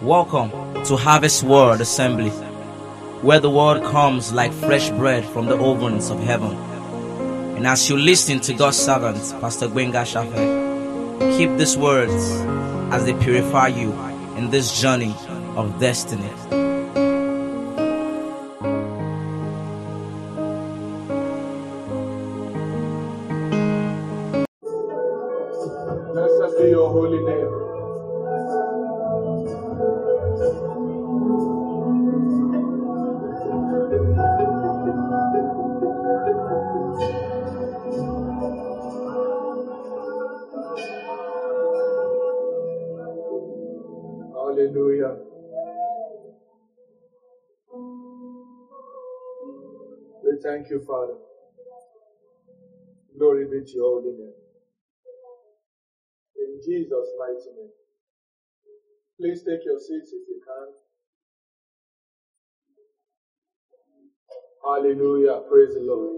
Welcome to Harvest Word Assembly, where the word comes like fresh bread from the ovens of heaven. And as you listen to God's servant, Pastor Gbenga Shafe, keep these words as they purify you in this journey of destiny. Blessed be your holy name. Hallelujah. We thank you, Father. Glory be to your holy name. In Jesus' mighty name. Please take your seats if you can. Hallelujah. Praise the Lord.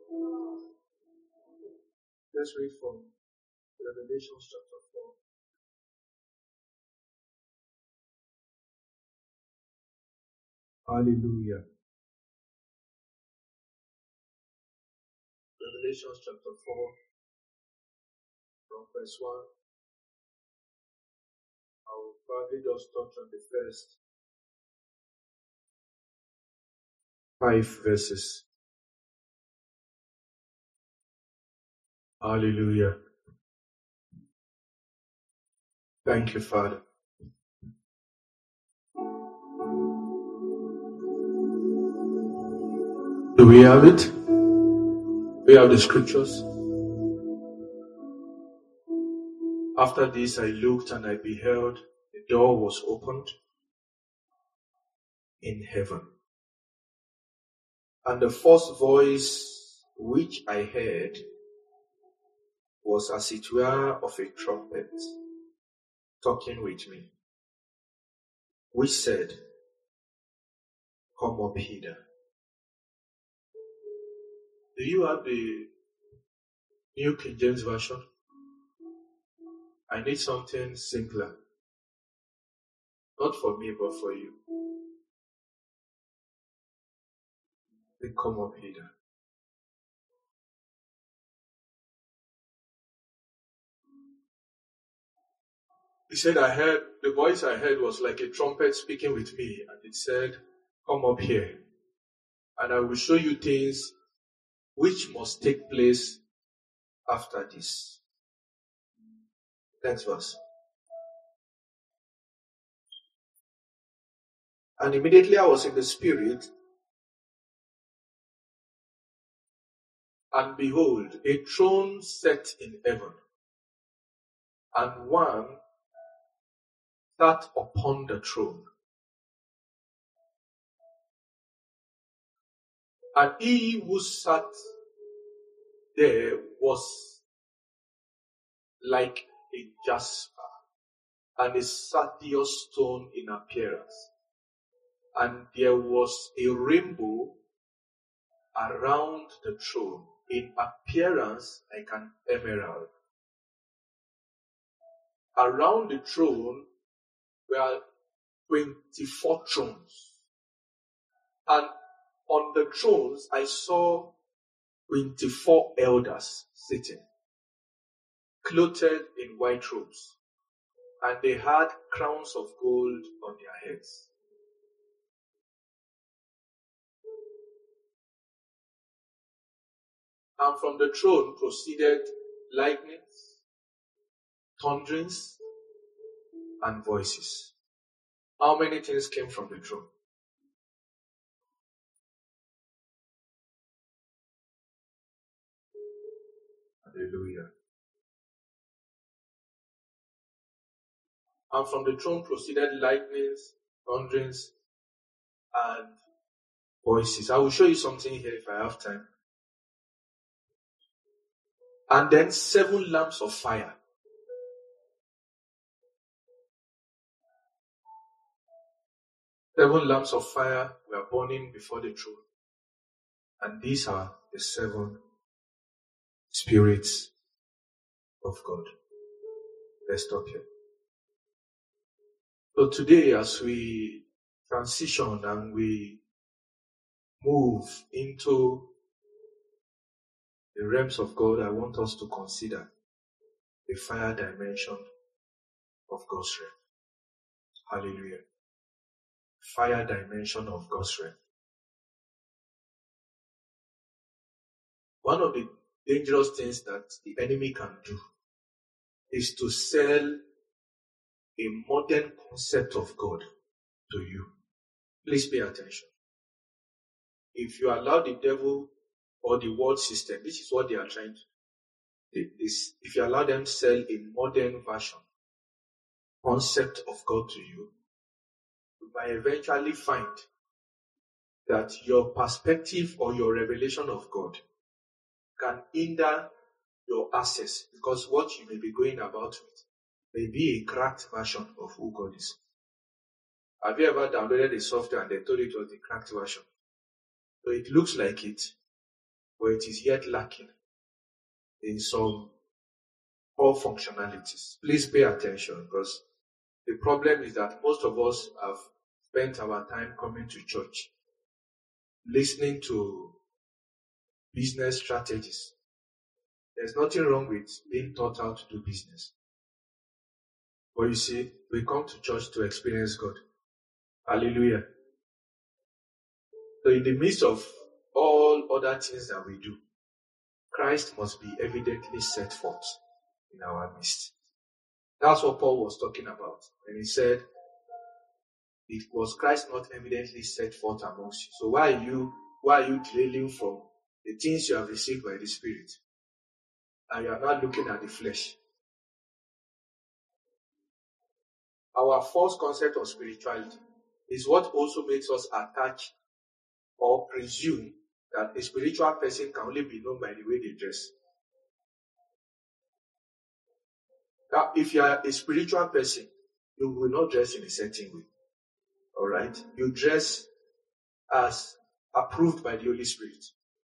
Let's read from Revelation chapter 4. Hallelujah. Revelation chapter 4, from verse 1. I will probably just touch on the first 5 verses. Hallelujah. Thank you, Father. Do we have it? We have the scriptures. After this I looked and I beheld the door was opened in heaven. And the first voice which I heard was as it were of a trumpet talking with me, which said, "Come up hither." Do you have the New King James Version? I need something simpler. Not for me, but for you. Then come up hither. He said, the voice I heard was like a trumpet speaking with me, and it said, "Come up here, and I will show you things which must take place after this." Next verse. And immediately I was in the Spirit, and behold, a throne set in heaven, and one sat upon the throne. And he who sat there was like a jasper and a sardius stone in appearance. And there was a rainbow around the throne, in appearance like an emerald. Around the throne were 24 thrones. And on the thrones I saw 24 elders sitting, clothed in white robes, and they had crowns of gold on their heads. And from the throne proceeded lightnings, thunderings, and voices. How many things came from the throne? Hallelujah. And from the throne proceeded lightnings, thunderings, and voices. I will show you something here if I have time. And then 7 lamps of fire. Seven lamps of fire were burning before the throne. And these are the 7 spirits of God. Let's stop here. So today, as we transition and we move into the realms of God, I want us to consider the fire dimension of God's realm. Hallelujah. Fire dimension of God's realm. One of the dangerous things that the enemy can do is to sell a modern concept of God to you. Please pay attention. If you allow the devil or the world system, this is what they are trying to do. If you allow them to sell a modern version, concept of God to you, you might eventually find that your perspective or your revelation of God can hinder your access, because what you may be going about with may be a cracked version of who God is. Have you ever downloaded a software and they told you it was the cracked version? So it looks like it, but it is yet lacking in some core functionalities. Please pay attention, because the problem is that most of us have spent our time coming to church, listening to business strategies. There's nothing wrong with being taught how to do business. But you see, we come to church to experience God. Hallelujah. So in the midst of all other things that we do, Christ must be evidently set forth in our midst. That's what Paul was talking about when he said, it was Christ not evidently set forth amongst you. So why are you dwelling from the things you have received by the Spirit? And you are not looking at the flesh. Our false concept of spirituality is what also makes us attach or presume that a spiritual person can only be known by the way they dress. Now, if you are a spiritual person, you will not dress in a certain way. Alright? You dress as approved by the Holy Spirit.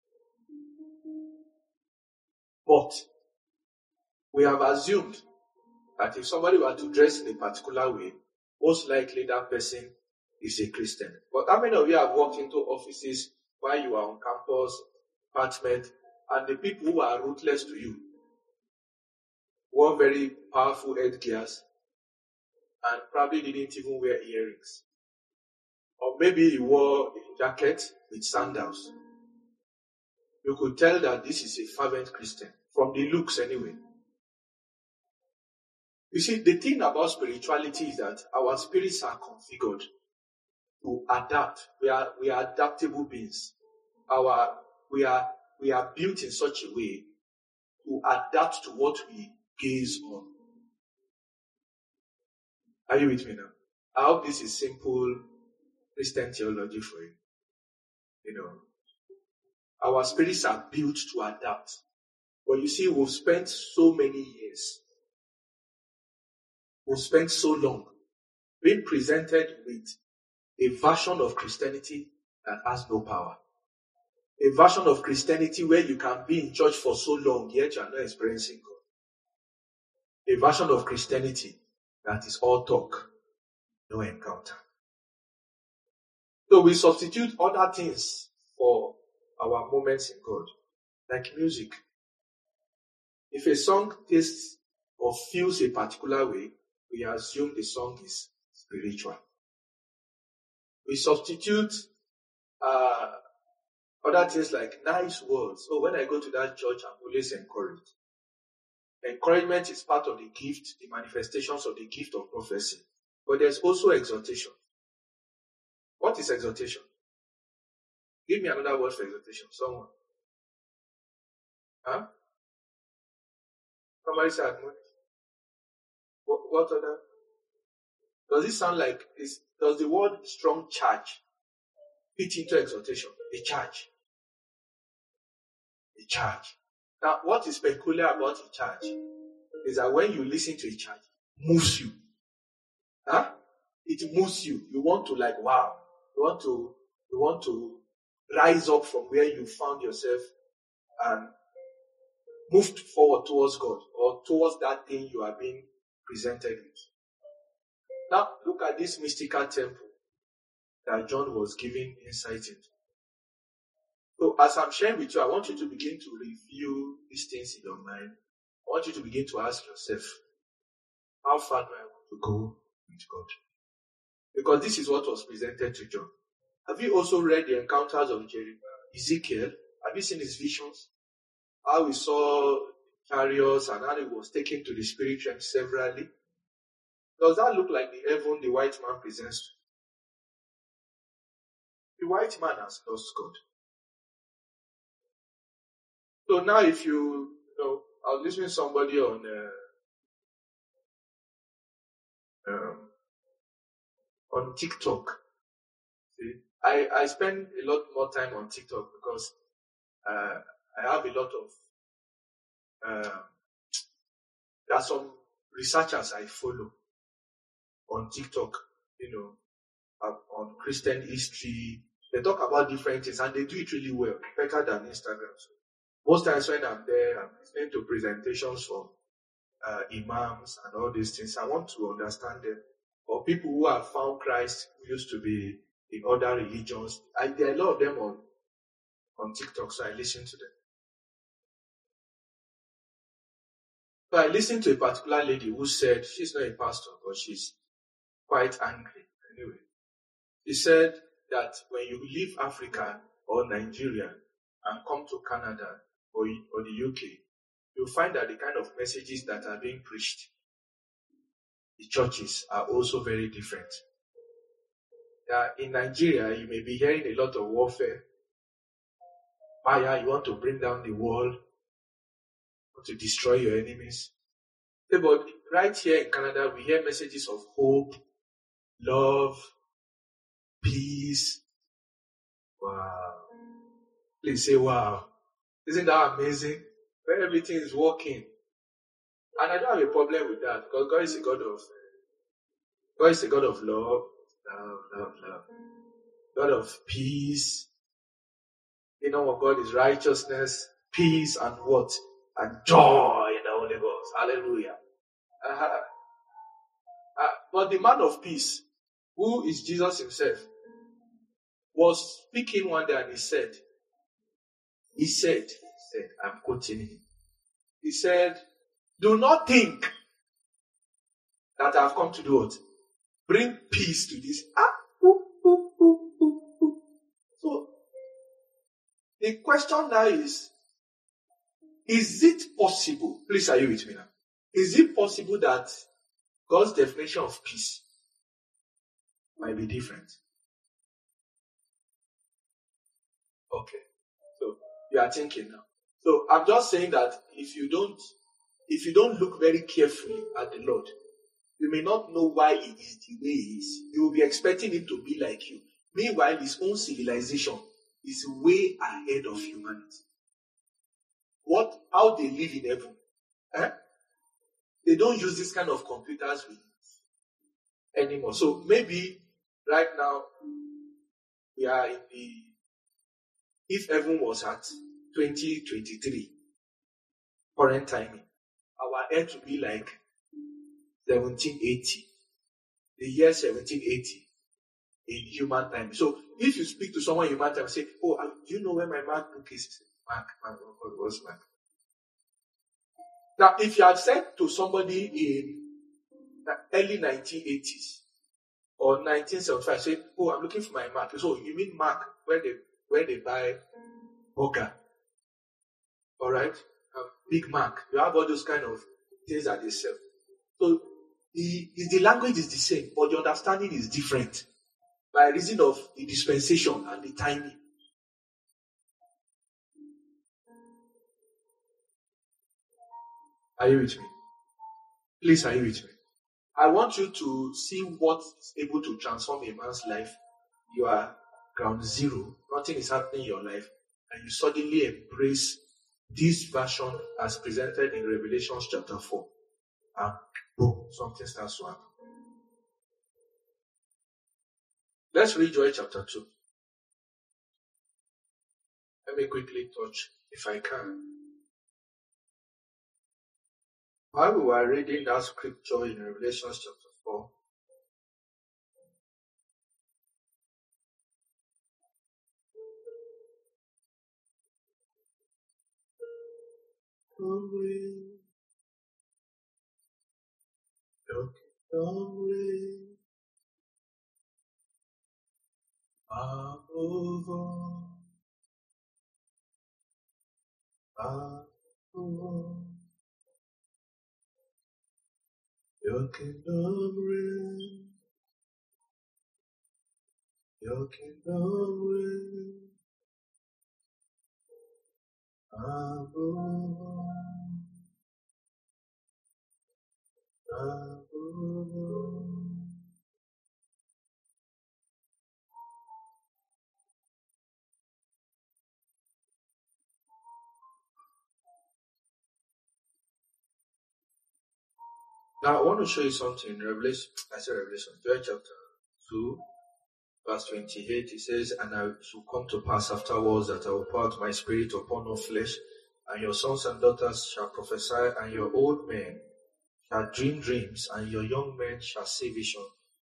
But we have assumed that if somebody were to dress in a particular way, most likely that person is a Christian. But how many of you have walked into offices while you are on campus, apartment, and the people who are ruthless to you wore very powerful headgears and probably didn't even wear earrings? Or maybe he wore a jacket with sandals. You could tell that this is a fervent Christian, from the looks anyway. You see, the thing about spirituality is that our spirits are configured to adapt. We are adaptable beings. We are built in such a way to adapt to what we gaze on. Are you with me now? I hope this is simple Christian theology for you. You know, our spirits are built to adapt. But you see, we've spent so many years, we've spent so long being presented with a version of Christianity that has no power. A version of Christianity where you can be in church for so long, yet you are not experiencing God. A version of Christianity that is all talk, no encounter. So we substitute other things for our moments in God, like music. If a song tastes or feels a particular way, we assume the song is spiritual. We substitute other things like nice words. So when I go to that church, I'm always encouraged. Encouragement is part of the gift, the manifestations of the gift of prophecy. But there's also exhortation. What is exhortation? Give me another word for exhortation. Someone. Huh? Somebody say admonish. What other? Does it sound like does the word strong charge fit into exhortation? A charge. A charge. Now, what is peculiar about a charge is that when you listen to a charge, it moves you. Huh? It moves you. You want to wow. You want to rise up from where you found yourself and move forward towards God or towards that thing you are being presented with. Now, look at this mystical temple that John was giving insight into. So, as I'm sharing with you, I want you to begin to review these things in your mind. I want you to begin to ask yourself, how far do I want to go with God? Because this is what was presented to John. Have you also read the encounters of Ezekiel? Have you seen his visions? How he saw chariots and how he was taken to the spirit realm severally? Does that look like the heaven the white man presents? The white man has lost God. So now if you know, I was listening to somebody on TikTok. See, I spend a lot more time on TikTok because I have a lot of there are some researchers I follow on TikTok, on Christian history. They talk about different things and they do it really well, better than Instagram. So most times when I'm there, I'm listening to presentations from imams and all these things. I want to understand them. Or people who have found Christ, who used to be in other religions. There are a lot of them on TikTok, so I listen to them. So I listened to a particular lady who said, she's not a pastor, but she's quite angry. Anyway, she said that when you leave Africa or Nigeria and come to Canada or the UK, you'll find that the kind of messages that are being preached, the churches are also very different. In Nigeria, you may be hearing a lot of warfare. Fire, you want to bring down the wall, to destroy your enemies. But right here in Canada, we hear messages of hope, love, peace. Wow. Please say wow. Isn't that amazing? When everything is working. And I don't have a problem with that because God is a God of love, love. God of peace. The name of God is righteousness, peace, and what? And joy in the Holy Ghost. Hallelujah. But the man of peace, who is Jesus himself, was speaking one day and he said, I'm quoting him. He said, do not think that I've come to do what? Bring peace to this. So, the question now is it possible? Please, are you with me now? Is it possible that God's definition of peace might be different? Okay. So, you are thinking now. So, I'm just saying that if you don't look very carefully at the Lord, you may not know why He is the way He is. You will be expecting Him to be like you. Meanwhile, His own civilization is way ahead of humanity. How they live in heaven? They don't use this kind of computers anymore. So maybe right now we are if heaven was at 2023 current timing, our earth would be like 1780. The year 1780 in human time. So if you speak to someone in human time, say, do you know where my MacBook is? Mac, what's Mac? Now, if you had said to somebody in the early 1980s or 1975, say, I'm looking for my Mac. So you mean Mac, where they buy burger? All right? Big Mac. You have all those kind of things that they sell. So the language is the same, but the understanding is different by reason of the dispensation and the timing. Are you with me? Please, are you with me? I want you to see what is able to transform a man's life. You are ground zero. Nothing is happening in your life. And you suddenly embrace this version as presented in Revelation chapter 4. And boom, something starts to happen. Let's read Joel chapter 2. Let me quickly touch, if I can. While we were reading that scripture in Revelation chapter 4, kingdom reign. Your kingdom reign. Above all. Above all. Your kingdom reign. Your kingdom reign. Above all. Above all. Now I want to show you something in Revelation. Revelation 12 chapter 2, verse 28. It says, and I shall come to pass afterwards that I will pour out my spirit upon all flesh, and your sons and daughters shall prophesy, and your old men shall dream dreams, and your young men shall see vision.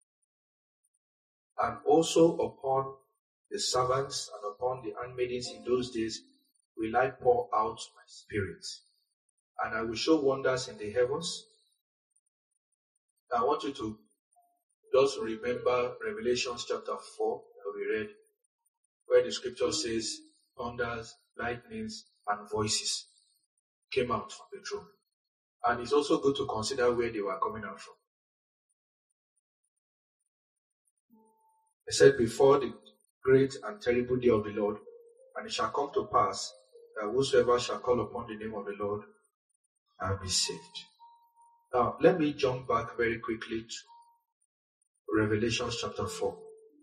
And also upon the servants and upon the handmaidens in those days will I pour out my spirit, and I will show wonders in the heavens. I want you to just remember Revelation chapter 4 that we read, where the scripture says thunders, lightnings, and voices came out from the throne. And it's also good to consider where they were coming out from. It said, before the great and terrible day of the Lord, and it shall come to pass that whosoever shall call upon the name of the Lord shall be saved. Now, let me jump back very quickly to Revelation chapter 4.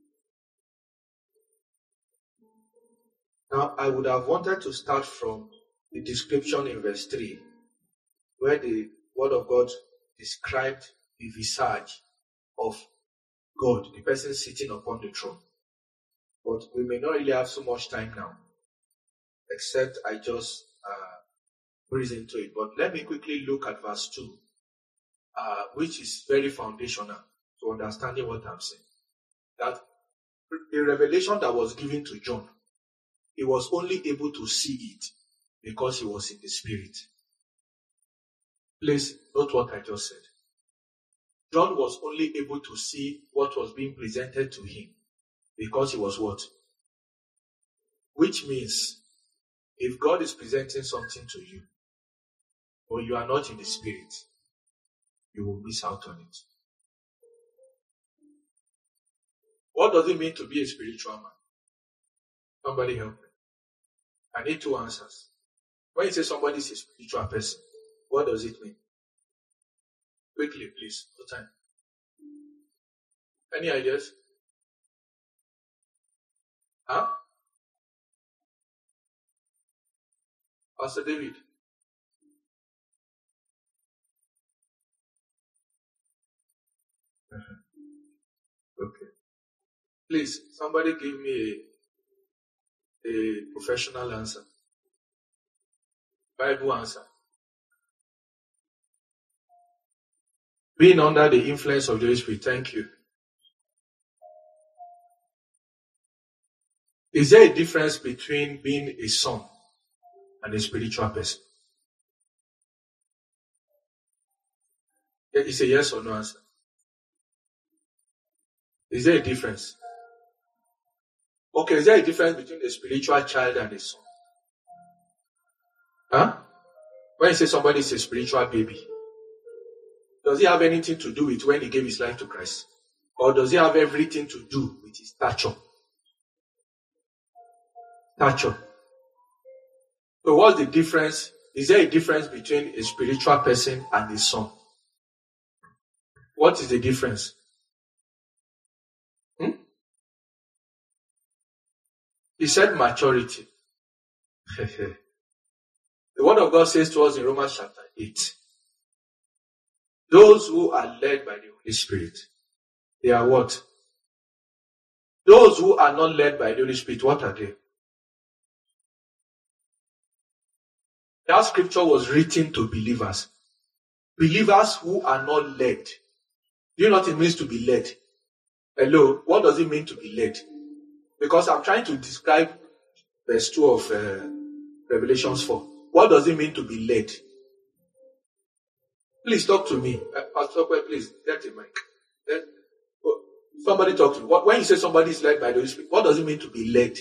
Now, I would have wanted to start from the description in verse 3, where the word of God described the visage of God, the person sitting upon the throne. But we may not really have so much time now, except I just breeze into it. But let me quickly look at verse 2. Which is very foundational to understanding what I'm saying. That the revelation that was given to John, he was only able to see it because he was in the spirit. Please note what I just said. John was only able to see what was being presented to him because he was what? Which means, if God is presenting something to you, but you are not in the spirit, you will miss out on it. What does it mean to be a spiritual man? Somebody help me. I need two answers. When you say somebody is a spiritual person, what does it mean? Quickly, please. No time. Any ideas? Huh? Pastor David. Okay. Please, somebody give me a professional answer. Bible answer. Being under the influence of the Holy Spirit. Thank you. Is there a difference between being a son and a spiritual person? It's a yes or no answer. Is there a difference? Okay, is there a difference between a spiritual child and a son? Huh? When you say somebody is a spiritual baby, does it have anything to do with when he gave his life to Christ? Or does it have everything to do with his stature? Stature. So what's the difference? Is there a difference between a spiritual person and a son? What is the difference? He said maturity. The word of God says to us in Romans chapter 8, those who are led by the Holy Spirit, they are what? Those who are not led by the Holy Spirit, what are they? That scripture was written to believers. Believers who are not led. Do you know what it means to be led? Hello, what does it mean to be led? Because I'm trying to describe verse 2 of Revelation 4. What does it mean to be led? Please talk to me. Pastor, please, get a mic. Somebody talk to me. When you say somebody is led by the Holy Spirit, what does it mean to be led?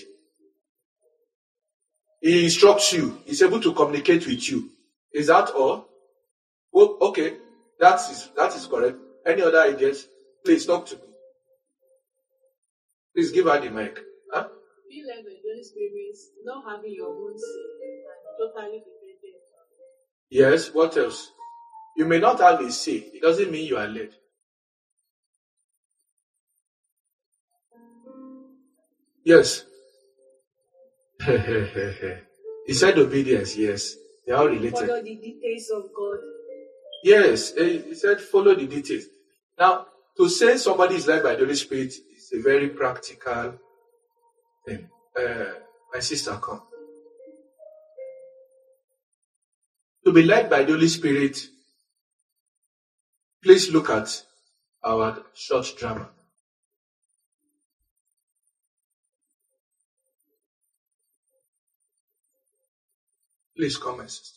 He instructs you. He's able to communicate with you. Is that all? Oh, okay. That is correct. Any other ideas? Please talk to me. Please give her the mic. Huh? Being led by the Holy Spirit means not having your own say and totally dependent. Yes, what else? You may not have a say. It doesn't mean you are led. Yes. He said obedience, yes. They are all related. Follow the details of God. Yes, he said follow the details. Now, to say somebody is led by the Holy Spirit is a very practical thing. My sister, come. To be led by the Holy Spirit, please look at our short drama. Please come, my sister.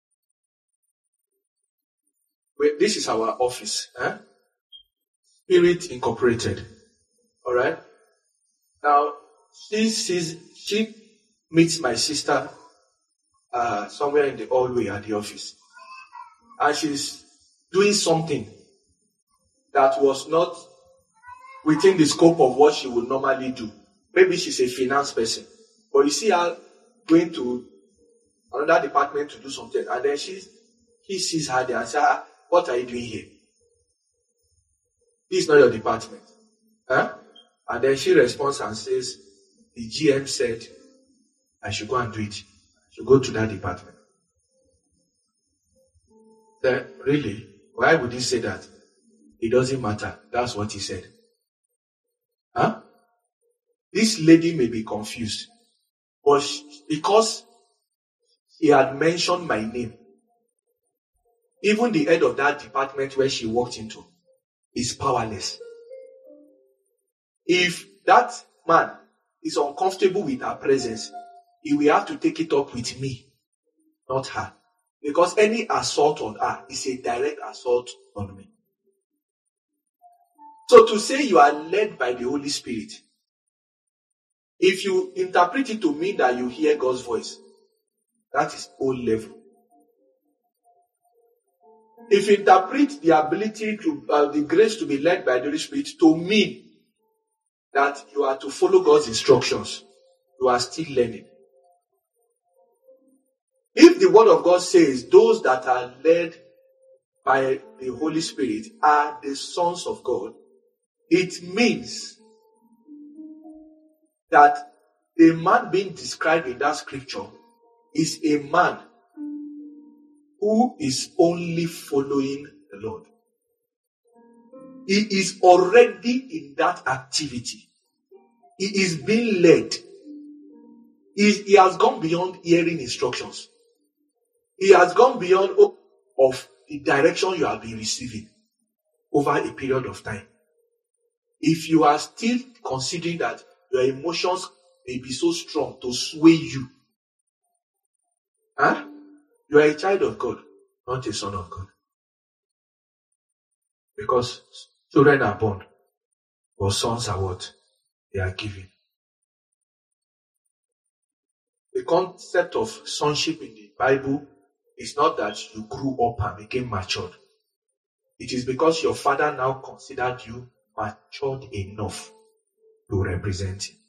This is our office. Spirit Incorporated. Alright? Now, she meets my sister somewhere in the hallway at the office. And she's doing something that was not within the scope of what she would normally do. Maybe she's a finance person. But you see her going to another department to do something. And then he sees her there and says, what are you doing here? This is not your department. And then she responds and says, the GM said I should go and do it. I should go to that department. Then, really? Why would he say that? It doesn't matter. That's what he said. This lady may be confused. But because he had mentioned my name, even the head of that department where she walked into is powerless. If that man is uncomfortable with her presence, he will have to take it up with me, not her. Because any assault on her is a direct assault on me. So to say you are led by the Holy Spirit, if you interpret it to mean that you hear God's voice, that is O level. If you interpret the ability to, the grace to be led by the Holy Spirit to mean that you are to follow God's instructions, you are still learning. If the Word of God says those that are led by the Holy Spirit are the sons of God, it means that the man being described in that scripture is a man who is only following the Lord. He is already in that activity. He is being led. He has gone beyond hearing instructions. He has gone beyond of the direction you have been receiving over a period of time. If you are still considering that your emotions may be so strong to sway you, you are a child of God, not a son of God. Because children are born, but sons are what? They are given. The concept of sonship in the Bible is not that you grew up and became matured. It is because your father now considered you matured enough to represent him.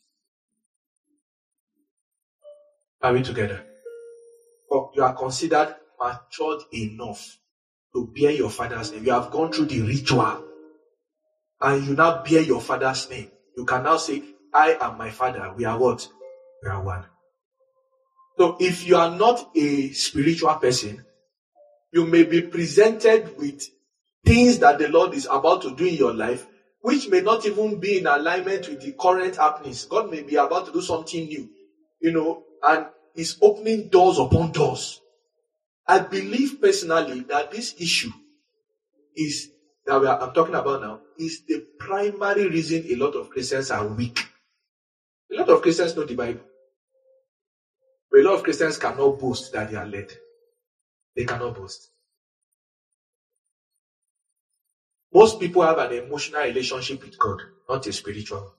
Are we together? Or you are considered matured enough to bear your father's name. You have gone through the ritual and you now bear your father's name. You can now say, I am my father. We are what? We are one. So if you are not a spiritual person, you may be presented with things that the Lord is about to do in your life, which may not even be in alignment with the current happenings. God may be about to do something new, and He's opening doors upon doors. I believe personally that this issue is that I'm talking about now is the primary reason a lot of Christians are weak. A lot of Christians know the Bible. But a lot of Christians cannot boast that they are led. They cannot boast. Most people have an emotional relationship with God, not a spiritual.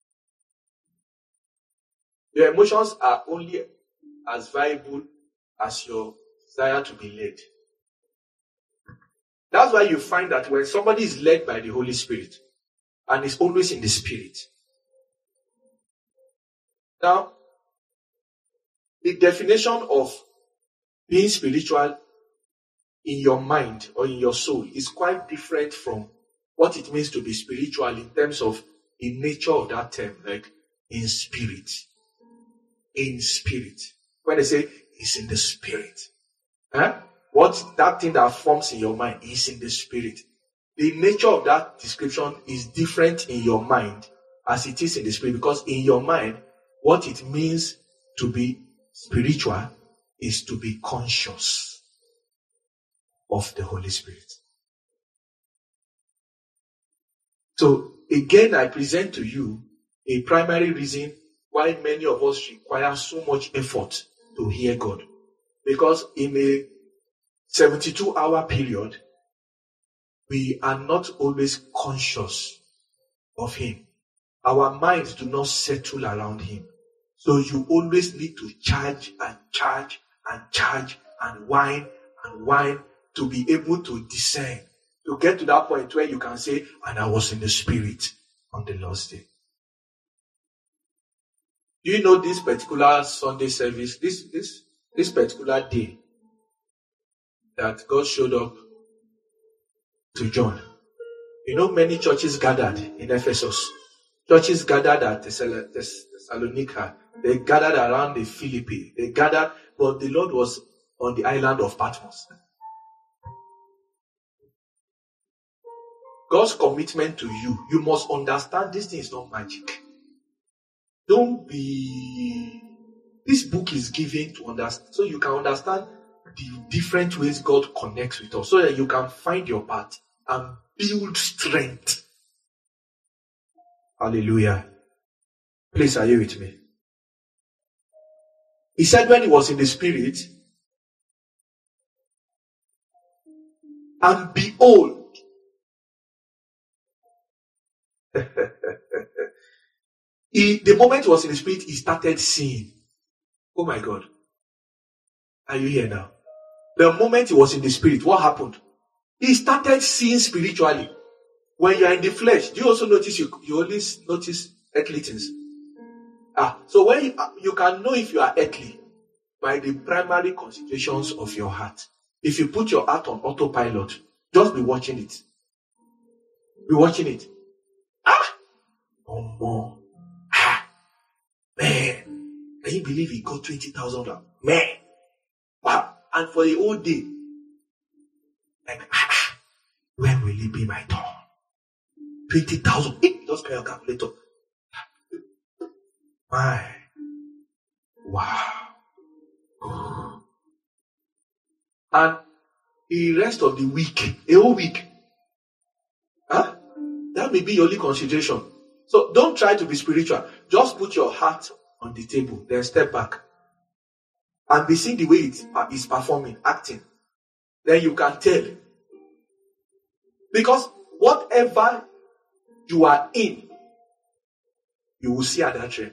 Your emotions are only as viable as your desire to be led. That's why you find that when somebody is led by the Holy Spirit and is always in the Spirit. Now, the definition of being spiritual in your mind or in your soul is quite different from what it means to be spiritual in terms of the nature of that term, like in spirit. In spirit. When they say it's in the spirit. What that thing that forms in your mind is in the spirit. The nature of that description is different in your mind as it is in the spirit, because in your mind, what it means to be spiritual is to be conscious of the Holy Spirit. So again, I present to you a primary reason why many of us require so much effort to hear God. Because in a 72-hour period, we are not always conscious of Him. Our minds do not settle around Him. So you always need to charge and charge and charge and whine to be able to discern. To get to that point where you can say, and I was in the Spirit on the Lord's day. Do you know this particular Sunday service, this particular day that God showed up to John? You know, many churches gathered in Ephesus. Churches gathered at Thessalonica. They gathered around the Philippi. They gathered, but the Lord was on the island of Patmos. God's commitment to you, you must understand this thing is not magic. This book is given to understand, so you can understand the different ways God connects with us, so that you can find your path and build strength. Hallelujah. Please, are you with me? He said when he was in the Spirit, and behold, the moment he was in the Spirit, he started seeing. Oh my God. Are you here now? The moment he was in the Spirit, what happened? He started seeing spiritually. When you are in the flesh, do you also notice you always notice earthly things? So when you can know if you are earthly by the primary considerations of your heart. If you put your heart on autopilot, just be watching it. Be watching it. No more. Man, can you believe he got 20,000? Man, wow! And for the whole day, like, when will it be my turn? 20,000. Just pay your calculator. My, wow! And the rest of the week, a whole week, that may be your only consideration. So don't try to be spiritual. Just put your heart on the table, then step back and be seeing the way it is performing, acting. Then you can tell. Because whatever you are in, you will see at that trend.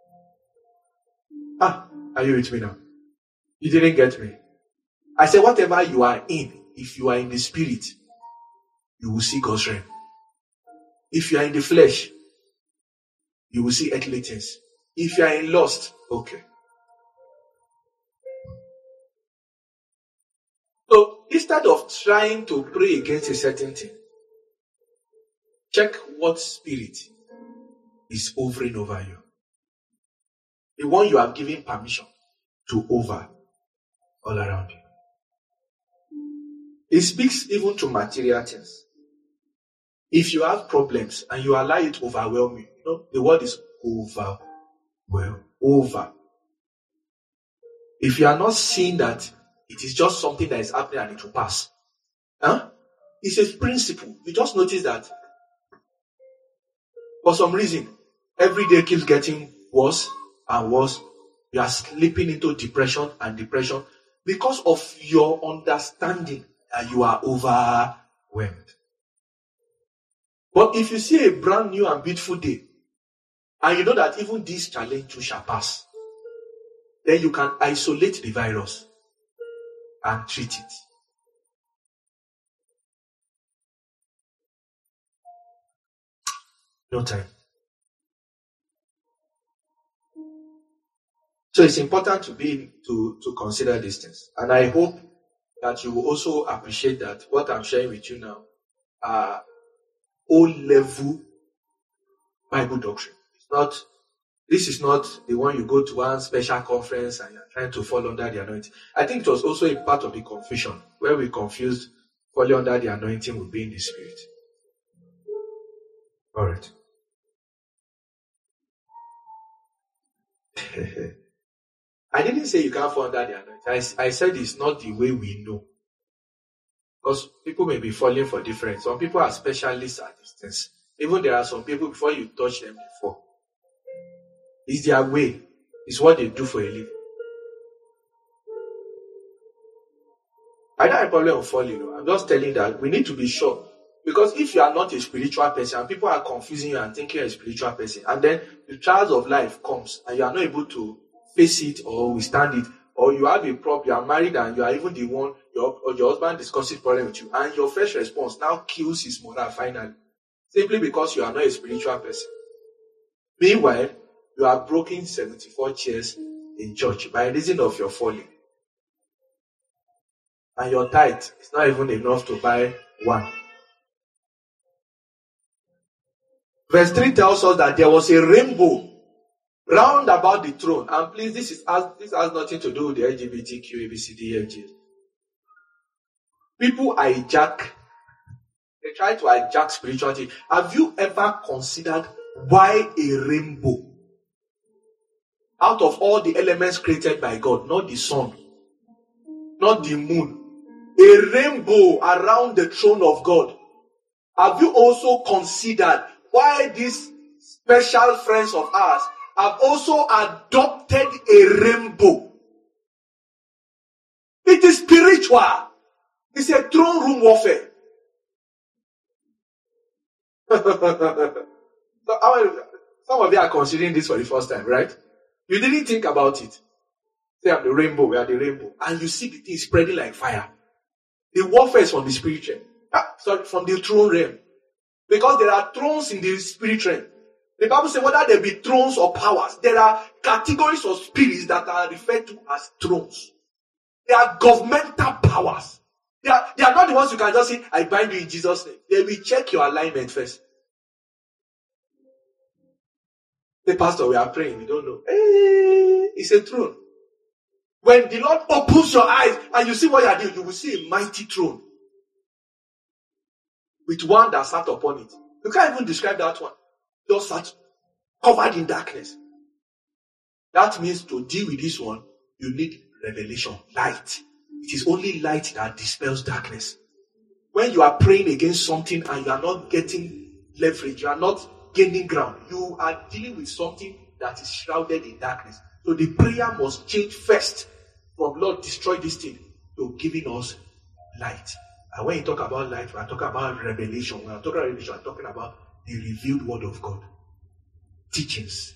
Are you with me now? You didn't get me. I said whatever you are in, if you are in the Spirit, you will see God's realm. If you are in the flesh, you will see earthly things. If you are in lust, okay. So instead of trying to pray against a certain thing, check what spirit is hovering over you. The one you have given permission to hover all around you. It speaks even to material things. If you have problems and you allow it to overwhelm you, the word is over. If you are not seeing that it is just something that is happening and it will pass. It's a principle. You just notice that for some reason, every day keeps getting worse and worse You are slipping into depression and depression because of your understanding that you are overwhelmed. But if you see a brand new and beautiful day, and you know that even this challenge too shall pass, then you can isolate the virus and treat it. No time. So it's important to consider these things. And I hope that you will also appreciate that what I'm sharing with you now are O-level Bible doctrine. This is not the one you go to one special conference and you're trying to fall under the anointing. I think it was also a part of the confusion where we confused falling under the anointing with being the Spirit. All right. I didn't say you can't fall under the anointing. I said it's not the way we know. Because people may be falling for different. Some people are specialists at these things. Even there are some people, before you touch them before, it's their way. It's what they do for a living. I don't have a problem with falling. I'm just telling that we need to be sure. Because if you are not a spiritual person and people are confusing you and thinking you're a spiritual person, and then the trials of life comes and you are not able to face it or withstand it, or you have a problem, you are married and you are even the one, your husband discusses problem with you, and your first response now kills his morale finally, simply because you are not a spiritual person. Meanwhile, you are broken 74 chairs in church by reason of your falling. And your tithe is not even enough to buy one. Verse 3 tells us that there was a rainbow round about the throne. And please, this has nothing to do with the LGBTQ, ABCD, People they try to hijack spirituality. Have you ever considered why a rainbow? Out of all the elements created by God, not the sun, not the moon, a rainbow around the throne of God. Have you also considered why these special friends of ours have also adopted a rainbow? It is spiritual. It's a throne room warfare. Some of you are considering this for the first time, right? You didn't think about it. Say, I'm the rainbow, we are the rainbow. And you see the thing spreading like fire. The warfare is from the spirit realm. From the throne realm. Because there are thrones in the spirit realm. The Bible says whether there be thrones or powers, there are categories of spirits that are referred to as thrones. They are governmental powers. They are not the ones you can just say, I bind you in Jesus' name. They will check your alignment first. The pastor, we are praying, we don't know. It's a throne. When the Lord opens your eyes and you see what you are doing, you will see a mighty throne. With one that sat upon it. You can't even describe that one. Just sat covered in darkness. That means to deal with this one, you need revelation, light. It is only light that dispels darkness. When you are praying against something and you are not getting leverage, you are not gaining ground, you are dealing with something that is shrouded in darkness. So the prayer must change first from Lord, destroy this thing, to giving us light. And when you talk about light, we are talking about revelation. When we are talking about revelation, we are talking about the revealed word of God. Teachings.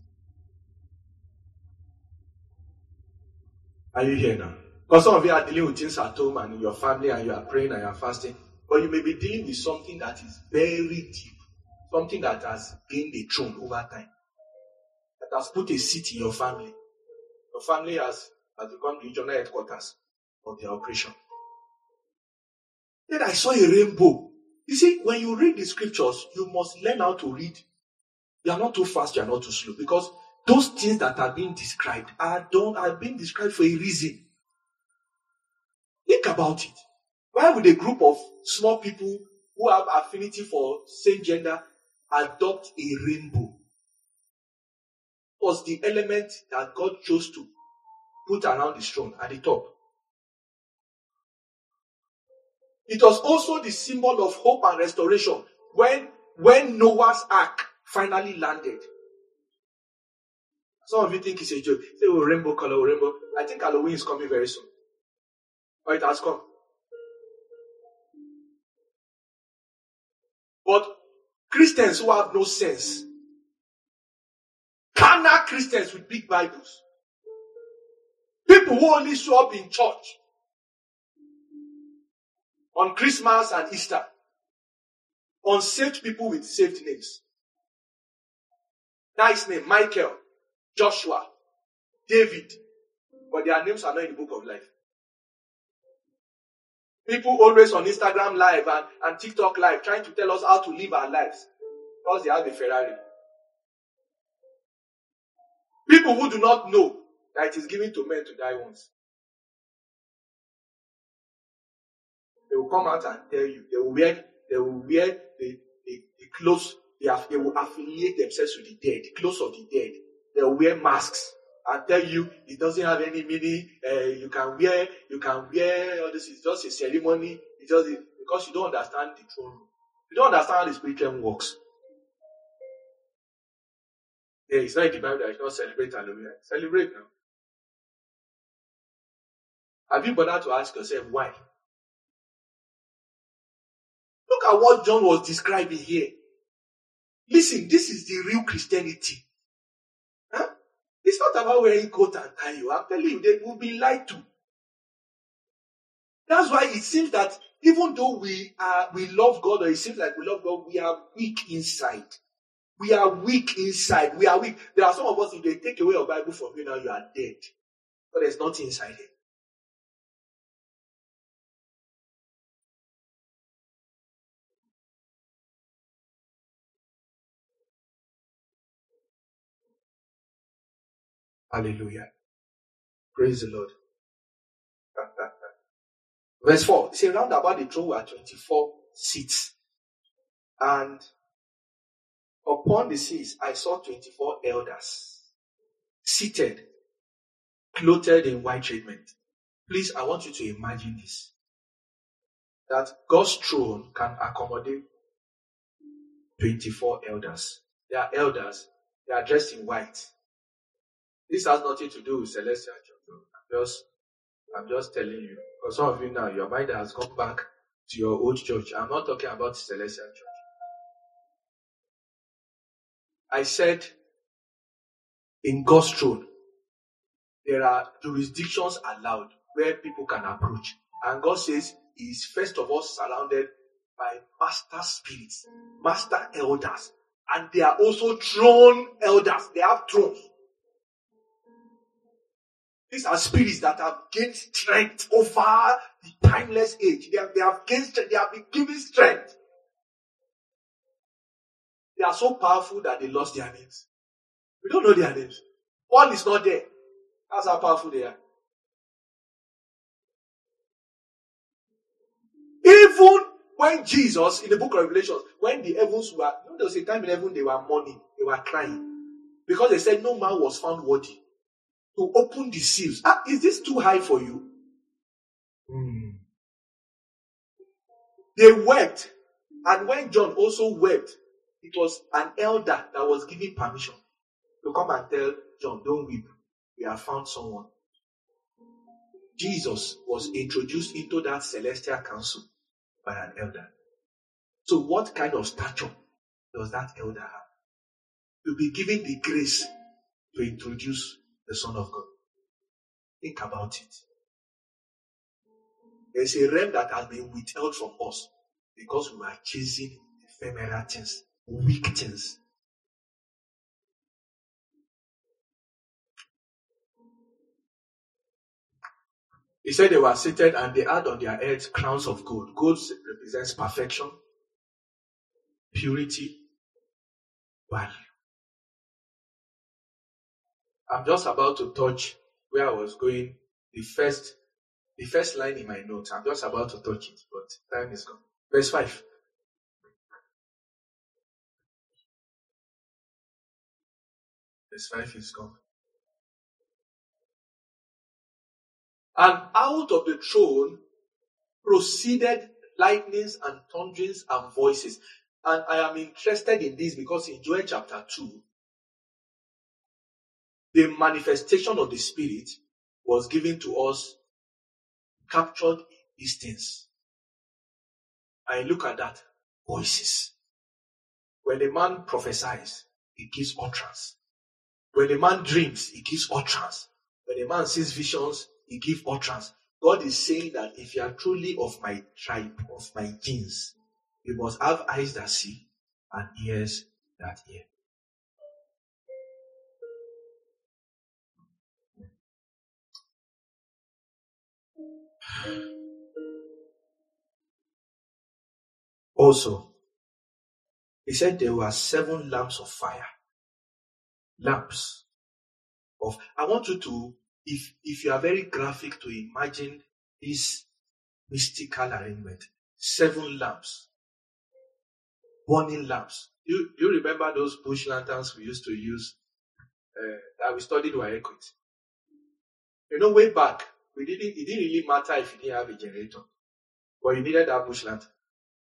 Are you here now? Because some of you are dealing with things at home and in your family and you are praying and you are fasting. But you may be dealing with something that is very deep. Something that has gained a throne over time. That has put a seat in your family. Your family has become the regional headquarters of their operation. Then I saw a rainbow. You see, when you read the scriptures, you must learn how to read. You are not too fast, you are not too slow. Because those things that are being described are being described for a reason. Think about it. Why would a group of small people who have affinity for same gender adopt a rainbow? It was the element that God chose to put around the throne at the top. It was also the symbol of hope and restoration when Noah's ark finally landed. Some of you think it's a joke. Say, oh, rainbow color, rainbow. I think Halloween is coming very soon. Or it has come. But Christians who have no sense, carnal Christians with big Bibles, people who only show up in church on Christmas and Easter, unsaved people with saved names. Nice name, Michael, Joshua, David, but their names are not in the book of life. People always on Instagram live and TikTok live trying to tell us how to live our lives because they have a Ferrari. People who do not know that it is given to men to die once. They will come out and tell you. They will wear the clothes. They will affiliate themselves with the dead, the clothes of the dead. They will wear masks and tell you it doesn't have any meaning. You can wear all this. It's just a ceremony. It's just because you don't understand the throne room. You don't understand how the spiritual works. Yeah, it's not in the Bible that you don't celebrate Halloween. Celebrate now. Have you bothered to ask yourself why? Look at what John was describing here. Listen, this is the real Christianity. Huh? It's not about wearing coat and tie. I'm telling you, they will be lied to. That's why it seems that even though we love God, or it seems like we love God, we are weak inside. We are weak inside. We are weak. There are some of us, if they take away your Bible from you now, you are dead. But there's nothing inside it. Hallelujah. Praise the Lord. Verse 4. It says, round about the throne were 24 seats. And upon the seats, I saw 24 elders seated, clothed in white raiment. Please, I want you to imagine this. That God's throne can accommodate 24 elders. They are elders. They are dressed in white. This has nothing to do with Celestial Church. I'm just telling you. For some of you now, your mind has gone back to your old church. I'm not talking about Celestial Church. I said, in God's throne, there are jurisdictions allowed where people can approach. And God says He is first of all surrounded by master spirits, master elders. And they are also throne elders. They have thrones. These are spirits that have gained strength over the timeless age. They have gained strength. They have been given strength. They are so powerful that they lost their names. We don't know their names. Paul is not there. That's how powerful they are. Even when Jesus, in the book of Revelation, when the heavens were, there was a time in heaven they were mourning, they were crying. Because they said no man was found worthy to open the seals. Is this too high for you? They wept. And when John also wept, it was an elder that was giving permission to come and tell John, don't weep. We have found someone. Jesus was introduced into that celestial council by an elder. So what kind of stature does that elder have? To be given the grace to introduce the Son of God. Think about it. There's a realm that has been withheld from us because we are chasing ephemeral things, weak things. He said they were seated and they had on their heads crowns of gold. Gold represents perfection, purity, value. I'm just about to touch where I was going. The first line in my notes. I'm just about to touch it, but time is gone. Verse 5. Verse 5 is gone. And out of the throne proceeded lightnings and thunderings and voices. And I am interested in this because in Joel chapter 2, The manifestation of the Spirit was given to us, captured in these things. And look at that. Voices. When a man prophesies, he gives utterance. When a man dreams, he gives utterance. When a man sees visions, he gives utterance. God is saying that if you are truly of my tribe, of my genes, you must have eyes that see and ears that hear. Also, he said there were 7 lamps of fire. Lamps of, I want you to, if you are very graphic, to imagine this mystical arrangement. 7 lamps. Burning lamps. You remember those bush lanterns we used to use that we studied WAEC with? You know, way back, it didn't really matter if you didn't have a generator, but you needed that bush lantern.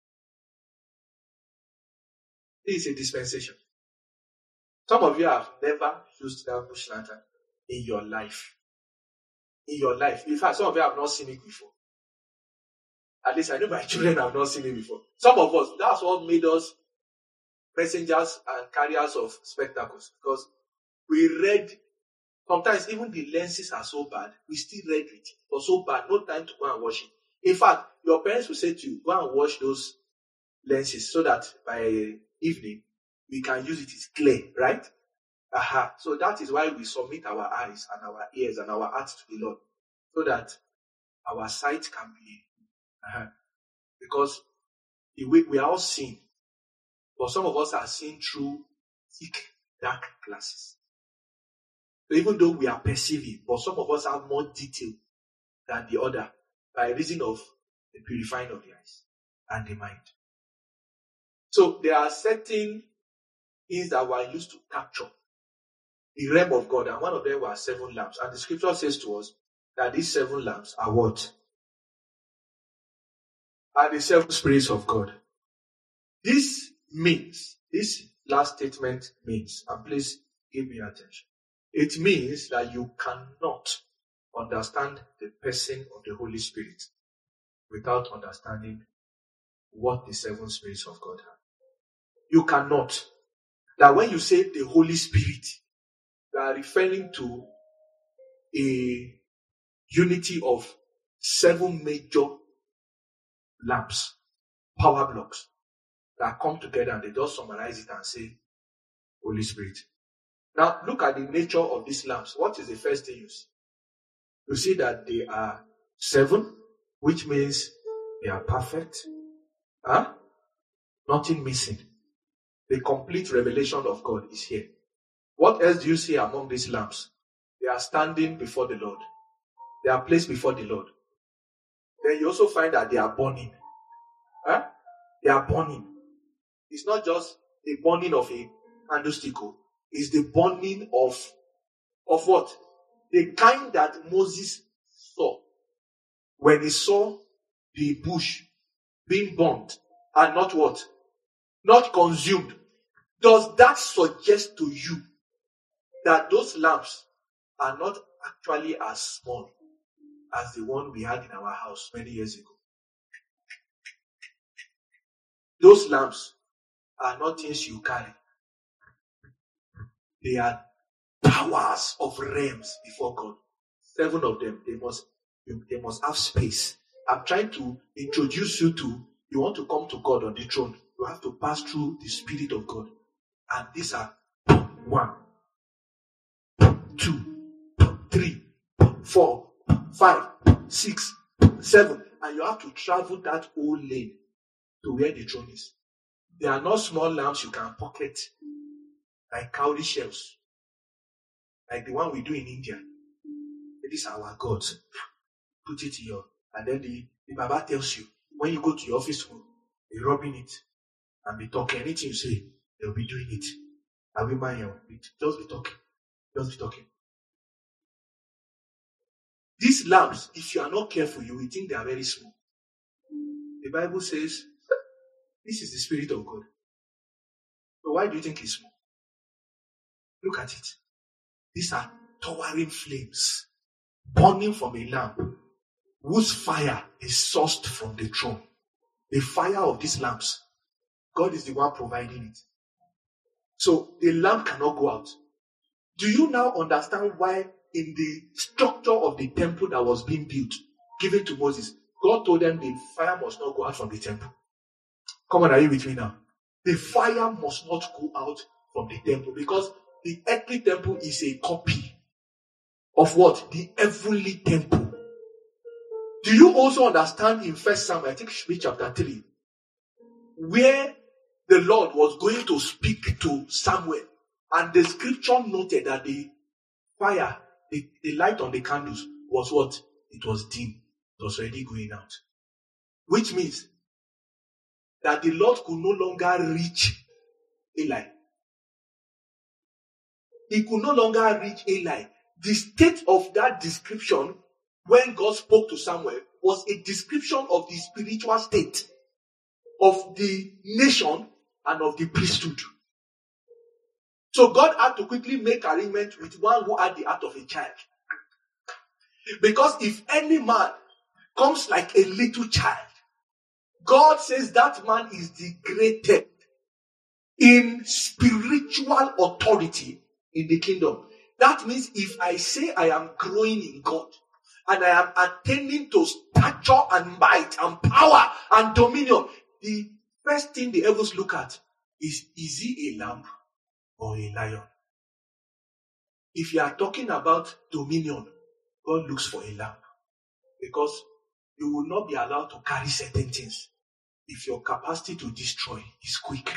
This is a dispensation. Some of you have never used that bush lantern in your life. In your life. In fact, some of you have not seen it before. At least I know my children have not seen it before. Some of us, that's what made us messengers and carriers of spectacles. Because we read, sometimes even the lenses are so bad, we still read it. It was so bad, no time to go and wash it. In fact, your parents will say to you, go and wash those lenses so that by evening, we can use it. It's clear, right? So that is why we submit our eyes and our ears and our hearts to the Lord. So that our sight can be, because we are all seeing. But some of us are seeing through thick, dark glasses. So even though we are perceiving, but some of us have more detail than the other by reason of the purifying of the eyes and the mind. So there are certain things that were used to capture the realm of God, and one of them were 7 lamps. And the scripture says to us that these 7 lamps are what? Are the 7 spirits of God. This last statement means, and please give me attention, it means that you cannot understand the person of the Holy Spirit without understanding what the 7 spirits of God have. You cannot. That when you say the Holy Spirit, you are referring to a unity of 7 major lamps, power blocks, that come together and they just summarize it and say, Holy Spirit. Now, look at the nature of these lamps. What is the first thing you see? You see that they are 7, which means they are perfect. Nothing missing. The complete revelation of God is here. What else do you see among these lamps? They are standing before the Lord. They are placed before the Lord. Then you also find that they are burning. They are burning. It's not just the burning of a candlestick. It's the burning of what? The kind that Moses saw when he saw the bush being burnt and not what? Not consumed. Does that suggest to you that those lamps are not actually as small as the one we had in our house many years ago? Those lamps are not things you carry. They are powers of realms before God. 7 of them, they must have space. I'm trying to introduce you to, you want to come to God on the throne, you have to pass through the Spirit of God. And these are 1, 2, 3, 4, 5, 6, 7. And you have to travel that whole lane to where the throne is. They are not small lamps you can pocket like cowrie shells, like the one we do in India. These are our gods. Put it in your, and then the Baba tells you, when you go to your office, they're rubbing it and be talking. Anything you say, they'll be doing it. Just be talking. Just be talking. These lamps, if you are not careful, you will think they are very small. The Bible says, this is the Spirit of God. So why do you think it's small? Look at it. These are towering flames burning from a lamp whose fire is sourced from the throne. The fire of these lamps, God is the one providing it. So the lamp cannot go out. Do you now understand why in the structure of the temple that was being built, given to Moses, God told them the fire must not go out from the temple? Come on, are you with me now? The fire must not go out from the temple because the earthly temple is a copy of what? The heavenly temple. Do you also understand in 1 Samuel, I think chapter 3, where the Lord was going to speak to Samuel, and the scripture noted that the fire, the light on the candles was what? It was dim. It was already going out. Which means that the Lord could no longer reach Eli. He could no longer reach Eli. The state of that description when God spoke to Samuel was a description of the spiritual state of the nation and of the priesthood. So God had to quickly make arrangement with one who had the heart of a child. Because if any man comes like a little child, God says that man is the greatest in spiritual authority in the kingdom. That means if I say I am growing in God and I am attaining to stature and might and power and dominion, the first thing the heavens look at is he a lamb or a lion? If you are talking about dominion, God looks for a lamb, because you will not be allowed to carry certain things if your capacity to destroy is quick.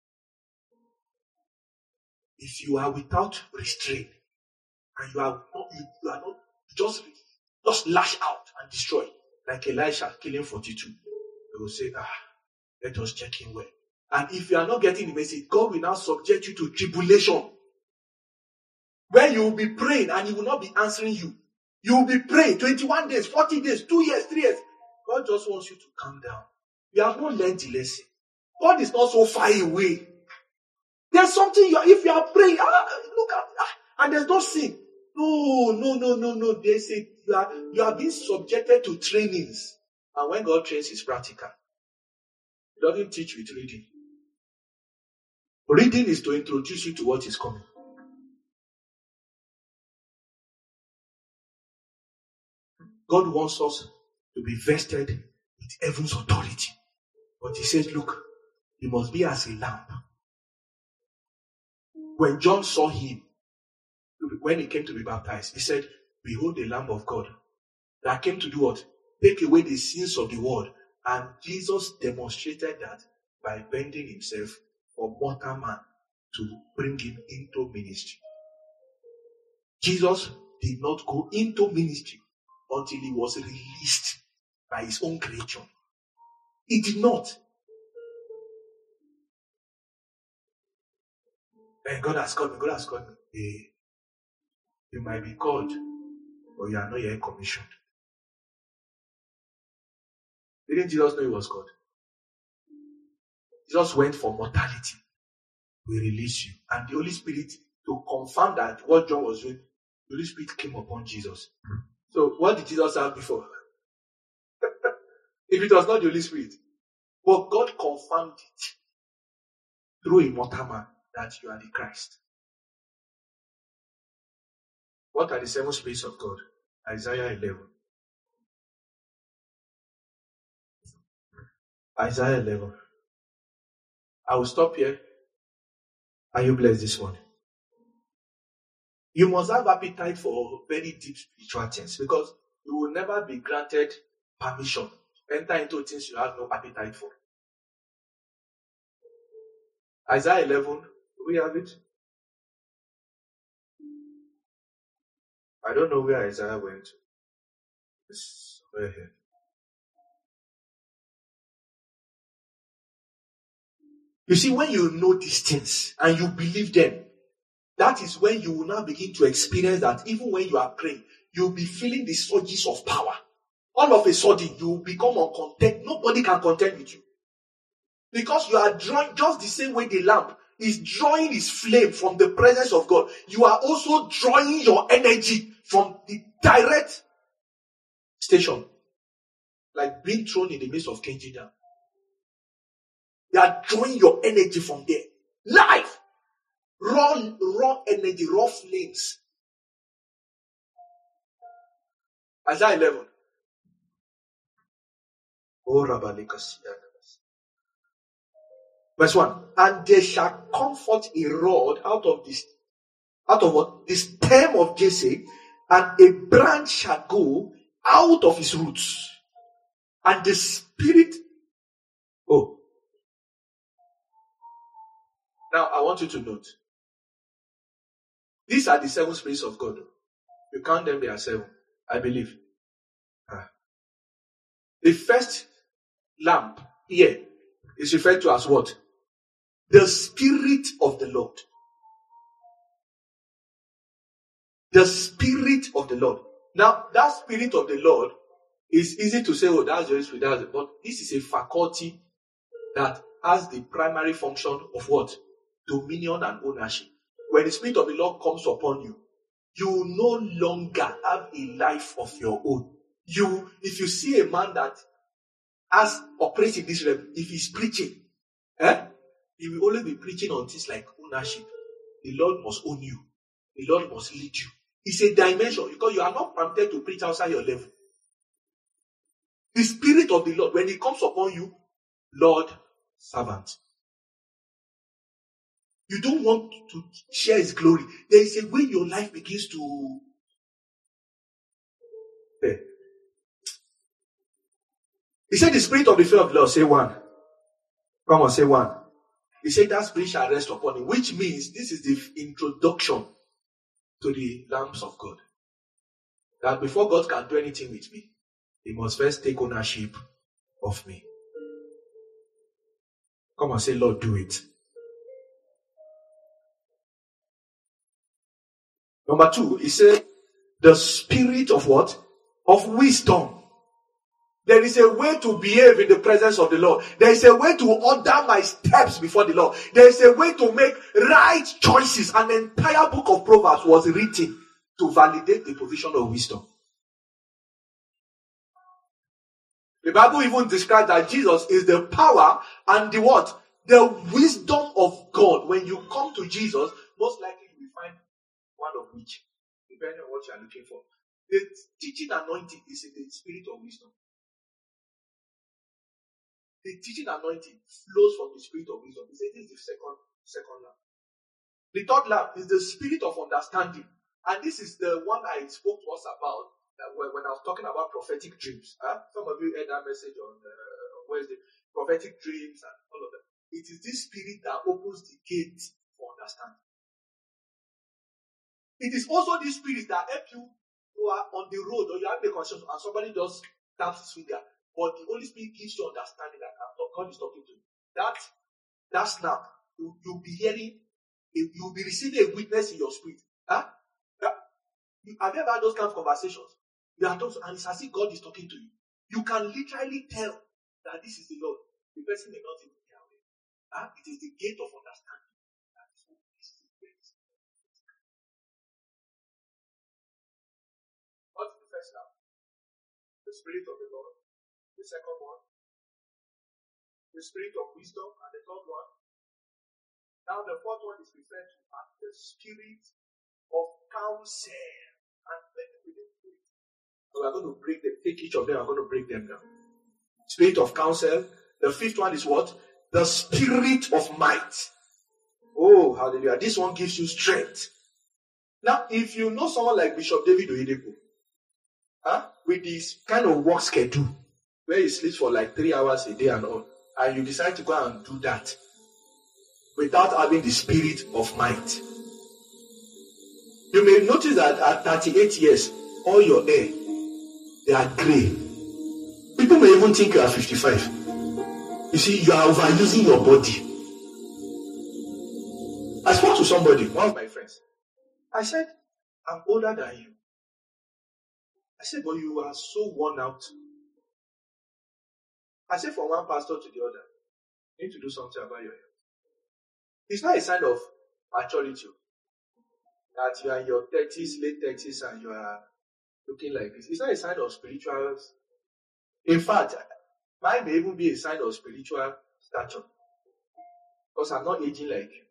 If you are without restraint and you are not just lash out and destroy, like Elisha killing 42, they will say, let us check in well. And if you are not getting the message, God will now subject you to tribulation, where you will be praying and He will not be answering you. You will be praying 21 days, 40 days, 2 years, 3 years. God just wants you to calm down. You have not learned the lesson. God is not so far away. There's something, if you are praying, look at, and there's no sin. No. They say you are being subjected to trainings. And when God trains, it's practical. He doesn't teach with reading. Reading is to introduce you to what is coming. God wants us to be vested with heaven's authority. But He says, look, you must be as a lamp. When John saw Him, when he came to be baptized, he said, behold the Lamb of God that came to do what? Take away the sins of the world. And Jesus demonstrated that by bending Himself for mortal man to bring him into ministry. Jesus did not go into ministry until He was released by His own creation. He did not. And God has called me. You might be called, but you are not yet commissioned. Didn't Jesus know He was God? Jesus went for mortality. We release you. And the Holy Spirit, to confirm that what John was doing, the Holy Spirit came upon Jesus. So what did Jesus have before? If it was not the Holy Spirit. But God confirmed it through a mortal man that you are the Christ. What are the 7 spirits of God? Isaiah 11. Isaiah 11. I will stop here. Are you blessed this morning? You must have appetite for very deep spiritual things, because you will never be granted permission to enter into things you have no appetite for. Isaiah 11, do we have it? I don't know where Isaiah went to. It's somewhere here. You see, when you know these things and you believe them, that is when you will now begin to experience that even when you are praying, you'll be feeling the surges of power. All of a sudden, you will become uncontent. Nobody can contend with you. Because you are drawing just the same way the lamp. is drawing his flame from the presence of God, you are also drawing your energy from the direct station. Like being thrown in the midst of Kenji Dam. You are drawing your energy from there. Live. Raw energy, raw flames. Isaiah 11. Verse 1. And there shall come forth a rod out of what? The stem of Jesse, and a branch shall go out of his roots. And the Spirit. Oh. Now I want you to note. These are the 7 spirits of God. You count them, they are 7. I believe. The first lamp here is referred to as what? The Spirit of the Lord. The Spirit of the Lord. Now, that Spirit of the Lord is easy to say, oh, that's the Holy Spirit. But this is a faculty that has the primary function of what? Dominion and ownership. When the Spirit of the Lord comes upon you, you no longer have a life of your own. If you see a man that has operates in this realm, if he's preaching, he will only be preaching on things like ownership. The Lord must own you. The Lord must lead you. It's a dimension because you are not permitted to preach outside your level. The Spirit of the Lord, when He comes upon you, Lord, servant. You don't want to share His glory. There is a way your life begins to. He said, the Spirit of the fear of the Lord, say one. Come on, say one. He said that Spirit shall rest upon him, which means this is the introduction to the lamps of God. That before God can do anything with me, He must first take ownership of me. Come on, say, Lord, do it. Number 2, he said, the Spirit of what? Of wisdom. There is a way to behave in the presence of the Lord. There is a way to order my steps before the Lord. There is a way to make right choices. An entire book of Proverbs was written to validate the provision of wisdom. The Bible even describes that Jesus is the power and the what? The wisdom of God. When you come to Jesus, most likely you will find one of which, depending on what you are looking for. The teaching anointing is in the spirit of wisdom. The teaching anointing flows from the spirit of wisdom. This is the second lamp. The third lamp is the spirit of understanding. And this is the one I spoke to us about when I was talking about prophetic dreams. Some of you heard that message on Wednesday. Prophetic dreams and all of that. It is this spirit that opens the gate for understanding. It is also this spirit that helps you. You are on the road or you have a conversation and somebody just taps his finger. But the Holy Spirit gives you understanding that God is talking to you. That snap, you'll be hearing, you'll be receiving a witness in your spirit. Have you ever had those kind of conversations? You are talking, and it's as if God is talking to you. You can literally tell that this is the Lord. The person may not even be aware. It is the gate of understanding. That is what this is the gate. What's the first now? The Spirit of the Lord. The second one, the spirit of wisdom, and the third one. Now the fourth one is referred to as the spirit of counsel. And so we're going to break them. Take each of them. I'm going to break them down. Spirit of counsel. The fifth one is what? The spirit of might. Oh, hallelujah! This one gives you strength. Now, if you know someone like Bishop David Oyedepo, with this kind of work schedule, where he sleeps for like 3 hours a day and all, and you decide to go and do that without having the spirit of might. You may notice that at 38 years, all your hair, they are grey. People may even think you are 55. You see, you are overusing your body. I spoke to somebody, one of my friends. I said, I'm older than you. I said, but you are so worn out. I said, from one pastor to the other, you need to do something about your health. It's not a sign of maturity that you are in your 30s, late 30s, and you are looking like this. It's not a sign of spiritual. In fact, mine may even be a sign of spiritual stature. Because I'm not aging like you.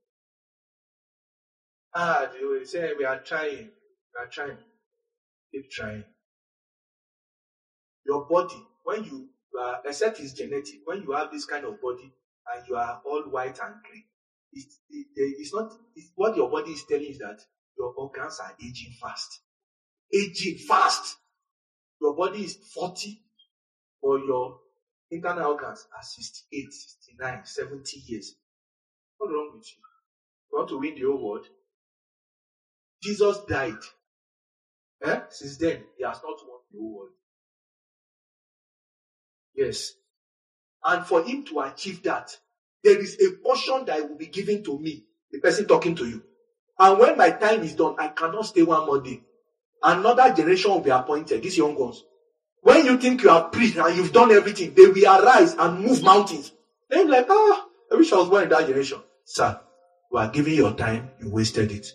They will say, we are trying. We are trying. Keep trying. Your body, when you are, except it's genetic, when you have this kind of body and you are all white and green, what your body is telling you is that your organs are aging fast. Aging fast. Your body is 40, but your internal organs are 68, 69, 70 years. What's wrong with you? You want to win the whole world? Jesus died. Since then, he has not won the whole world. Yes. And for him to achieve that, there is a portion that will be given to me, the person talking to you. And when my time is done, I cannot stay one more day. Another generation will be appointed, these young ones. When you think you are preached and you've done everything, they will arise and move mountains. Then you're like, I wish I was born in that generation. Sir, you are giving your time, you wasted it.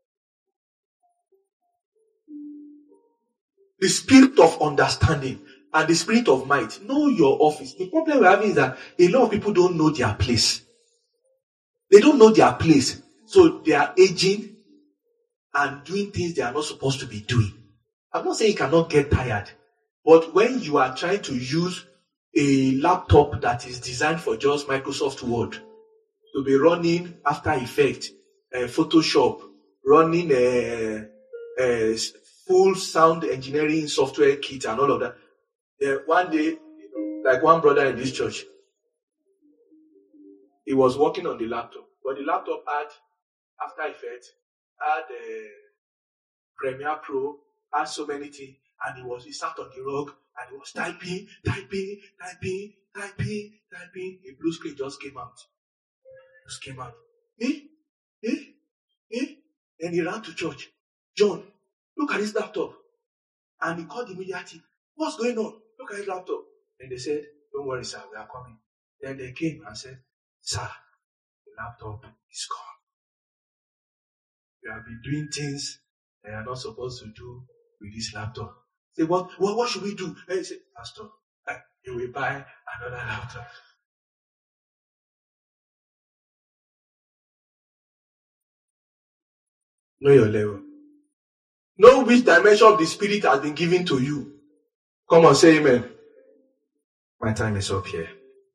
The spirit of understanding and the spirit of might. Know your office. The problem we're having is that a lot of people don't know their place. They don't know their place. So they are aging and doing things they are not supposed to be doing. I'm not saying you cannot get tired. But when you are trying to use a laptop that is designed for just Microsoft Word to be running After Effects, Photoshop, running full sound engineering software kit and all of that. One day, like one brother in this church, he was working on the laptop, but the laptop had After Effects, had Premiere Pro, had so many things, and he sat on the rug and he was typing. A blue screen just came out. Then he ran to church. John, look at this laptop. And he called immediately. What's going on? Look at his laptop. And they said, don't worry, sir, we are coming. Then they came and said, sir, the laptop is gone. You have been doing things that you are not supposed to do with this laptop. Say, what should we do? And he said, Pastor, you will buy another laptop. Know your level. Know which dimension of the spirit has been given to you. Come on, say amen. My time is up here.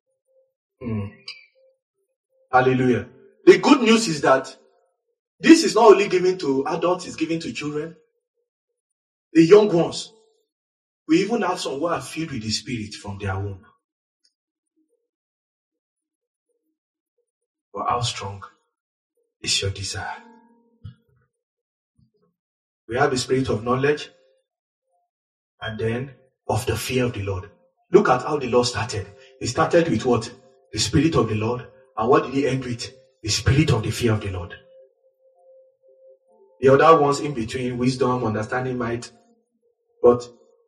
Hallelujah. The good news is that this is not only given to adults, it's given to children. The young ones. We even have some who are filled with the spirit from their womb. But how strong is your desire? We have the spirit of knowledge and then of the fear of the Lord. Look at how the Lord started. He started with what? The spirit of the Lord. And what did he end with? The spirit of the fear of the Lord. The other ones in between, wisdom, understanding, might. But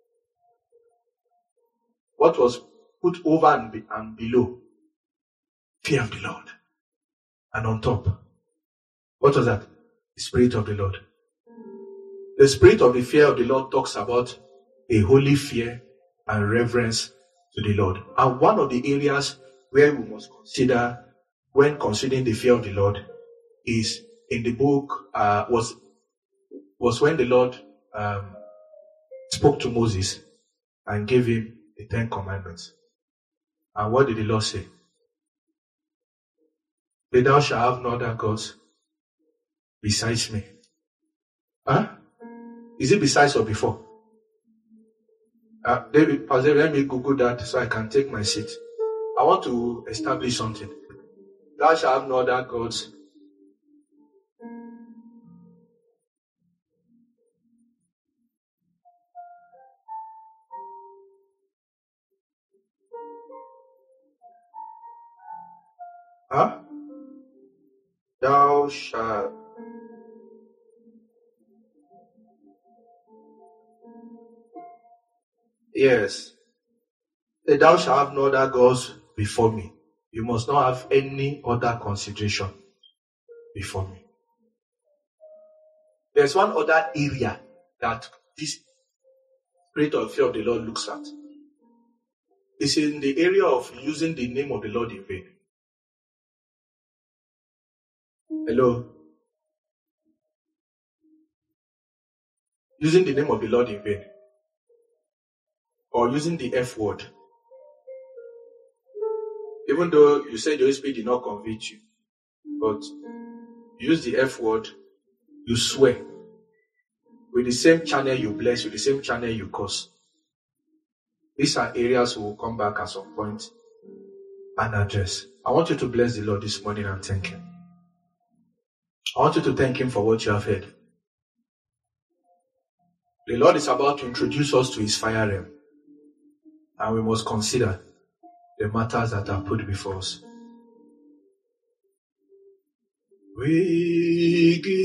what was put over and below? Fear of the Lord. And on top, what was that? The spirit of the Lord. The spirit of the fear of the Lord talks about a holy fear and reverence to the Lord. And one of the areas where we must consider when considering the fear of the Lord is in the book, was when the Lord spoke to Moses and gave him the 10 Commandments. And what did the Lord say? Thou shalt have no other gods besides me. Is it besides or before? David, let me Google that so I can take my seat. I want to establish something. Thou shalt have no other gods. Thou shalt. Yes. Thou shalt have no other gods before me. You must not have any other consideration. before me. There's one other area that this spirit of fear of the Lord looks at. It's in the area of using the name of the Lord in vain. Hello? Using the name of the Lord in vain. Or using the F word. Even though you said the Holy Spirit did not convict you, but you use the F word, you swear. With the same channel you bless, with the same channel you curse. These are areas we will come back at some point and address. I want you to bless the Lord this morning and thank Him. I want you to thank Him for what you have heard. The Lord is about to introduce us to His fire realm. And we must consider the matters that are put before us. We give